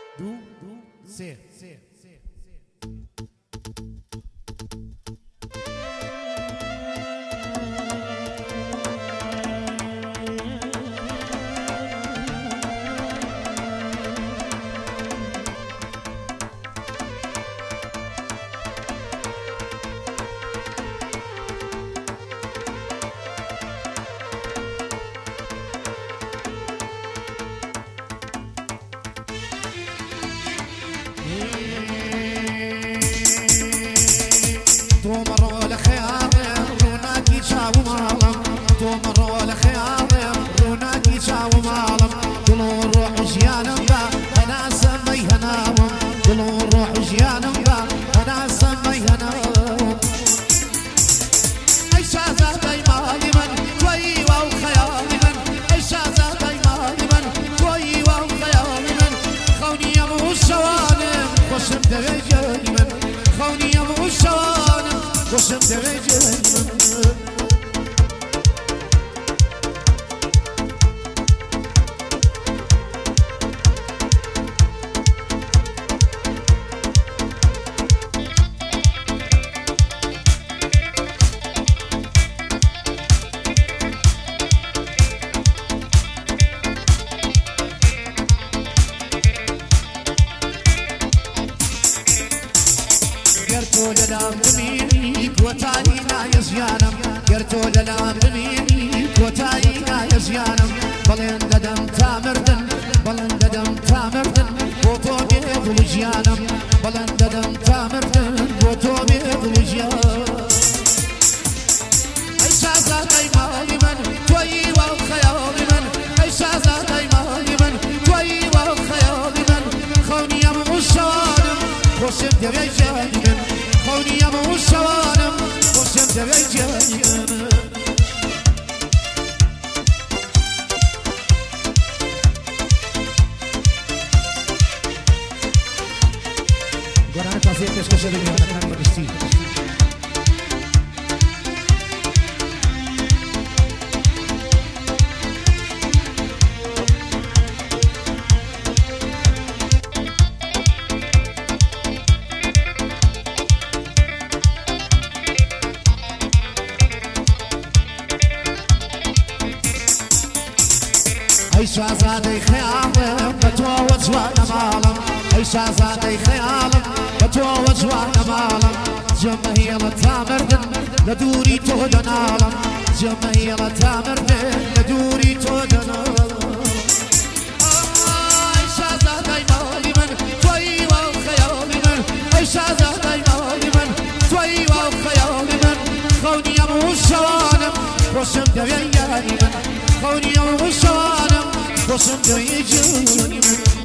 دو سه شازادي خيالم بتوج وانا مالم اي شازادي خيالم بتوج وانا مالم جمهيلة تامردن لدوري تودن عالم جمهيلة تامردن لدوري تودن عالم اي شازادي مالي من توي والخيالي من اي شازادي مالي من توي والخيالي من خوني ابو الشوانم وشم دوياني من خوني ابو الشوانم وصلت يجوني من